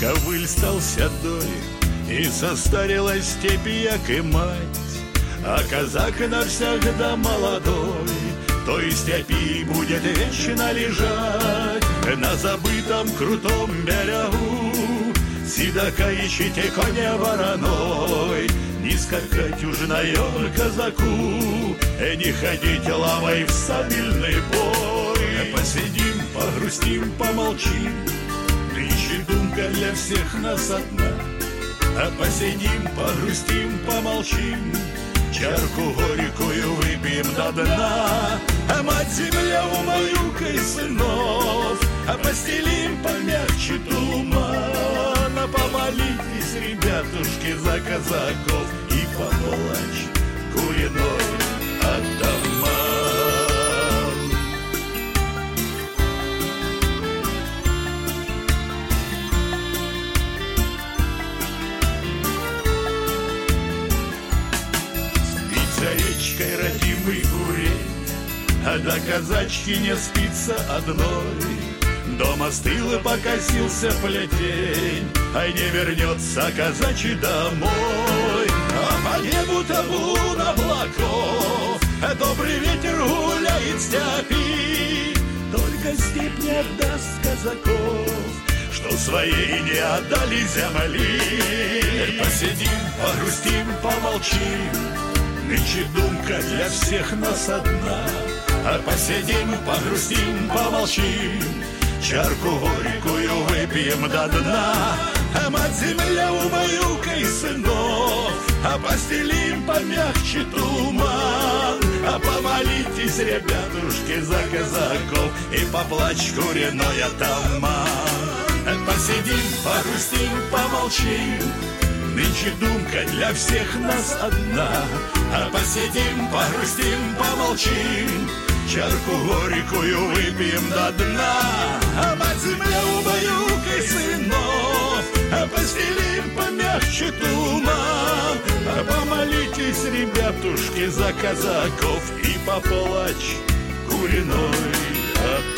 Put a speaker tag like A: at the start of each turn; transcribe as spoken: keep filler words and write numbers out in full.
A: ковыль стал седой, и состарилась степь, як и мать. А казак навсегда молодой той степи будет вечно лежать на забытом крутом берегу, седока ищите коня вороной, не скакать уж наем казаку, не ходить лавой в сабельный бой. Посидим, погрустим, помолчим, нынче думка для всех нас одна. А посидим, погрустим, помолчим, чарку горькую выпьем до дна. А мать земля умоюкай сынов, а постелим помягче туман. А помолитесь, ребятушки, за казаков и поплачь куриной атаман. Речкой родимый курень, а до казачки не спится одной. Дома стыл и покосился плетень, а не вернется казачий домой. А по небу табун облаков, а добрый ветер гуляет степи. Только степь не отдаст казаков, что своей не отдали земли. Посидим, погрустим, помолчим, нынче думка для всех нас одна. А посидим, погрустим, помолчим, чарку горькую выпьем до дна. А мать земля умоюкай сынов, а постелим помягче туман. А помолитесь, ребятушки, за казаков и поплачь куриной атаман. Посидим, погрустим, помолчим, нынче думка для всех нас одна. А посидим, погрустим, помолчим, чарку горькую выпьем до дна. А мать земля убаюкай сынов, а постелим помягче туман. А помолитесь, ребятушки, за казаков и поплачь куриной атаман.